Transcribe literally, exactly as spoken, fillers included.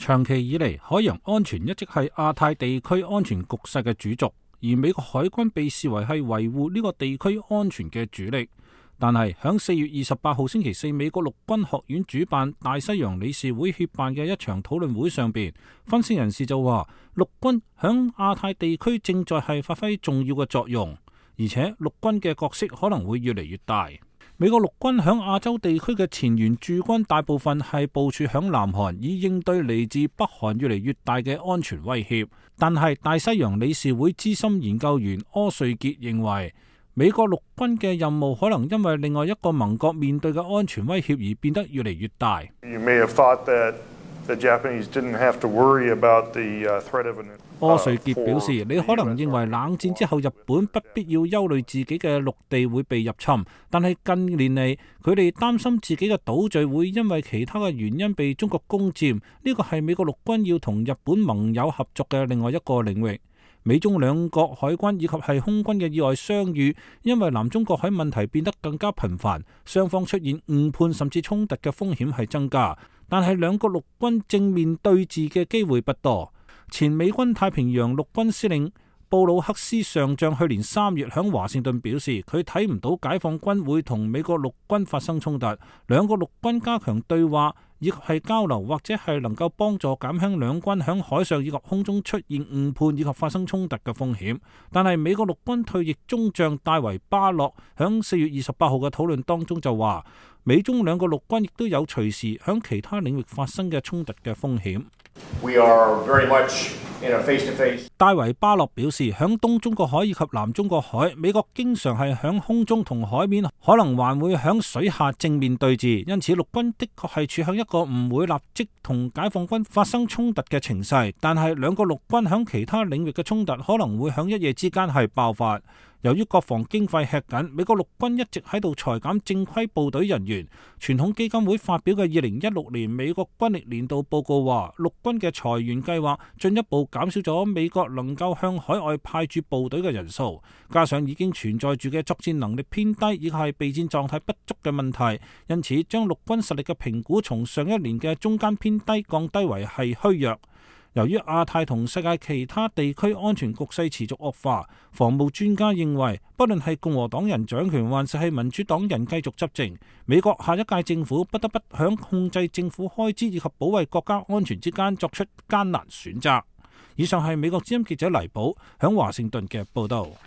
長期以嚟，海洋安全一直係亞太地區安全局勢嘅主軸，而美國海軍被視為係維護呢個地區安全嘅主力。但係響四月二十八號星期四，美國陸軍學院主辦、大西洋理事會協辦嘅一場討論會上邊，分析人士就話，陸軍響亞太地區正在係發揮重要嘅作用，而且陸軍嘅角色可能會越嚟越大。美國陸軍響亞洲地區嘅前沿駐軍大部分係部署響南韓，以應對嚟自北韓越嚟越大嘅安全威脅。但係大西洋理事會資深研究員柯瑞傑認為，美國陸軍嘅任務可能因為另外一個盟國面對嘅安全威脅而變得越嚟越大。 You may have thought that the Japanese didn't have to worry about the threat of an 柯瑞傑表示，你可能認為冷戰之後日本不必要憂慮自己嘅陸地會被入侵，但係近年嚟佢哋擔心自己嘅島嶼會因為其他嘅原因被中國攻佔，呢個係美國陸軍要同日本盟友合作嘅另外一個領域。美中兩國海軍以及係空軍嘅意外相遇，因為南中國海問題變得更加頻繁，雙方出現誤判甚至衝突嘅風險係增加，但係兩國陸軍正面對峙嘅機會不多。前美軍太平洋陸軍司令布魯克斯上將去年三月響華盛頓表示，佢睇唔到解放軍會同美國陸軍發生衝突，兩個陸軍加強對話以及係交流，或者係能夠幫助減輕兩軍響海上以及空中出現誤判以及發生衝突嘅風險。但係美國陸軍退役中將戴維巴洛響四月二十八號嘅討論當中就話，美中兩個陸軍亦都有隨時響其他領域發生嘅衝突嘅風險。 We are very much in a face-to-face. 戴維巴洛表示，響東中國海以及南中國海，美國經常係響空中同海面，可能還會響水下正面對峙，因此陸軍的確係處向一個唔會立即同解放軍發生衝突嘅情勢，但係兩個陸軍響其他領域嘅衝突可能會響一夜之間係爆發。由於國防經費吃緊，美國陸軍一直喺度裁減正規部隊人員。傳統基金會發表嘅二零一六年美國軍力年度報告話，陸軍嘅裁員計劃進一步減少咗美國能夠向海外派駐部隊嘅人數，加上已經存在住嘅作戰能力偏低，以及係備戰狀態不足嘅問題，因此將陸軍實力嘅評估從上一年嘅中間偏低降低為係虛弱。由於亞太同世界其他地區安全局勢持續惡化，防務專家認為，不論係共和黨人掌權，還是係民主黨人繼續執政，美國下一屆政府不得不響控制政府開支以及保衛國家安全之間作出艱難選擇。以上係美國之音記者黎寶響華盛頓嘅報道。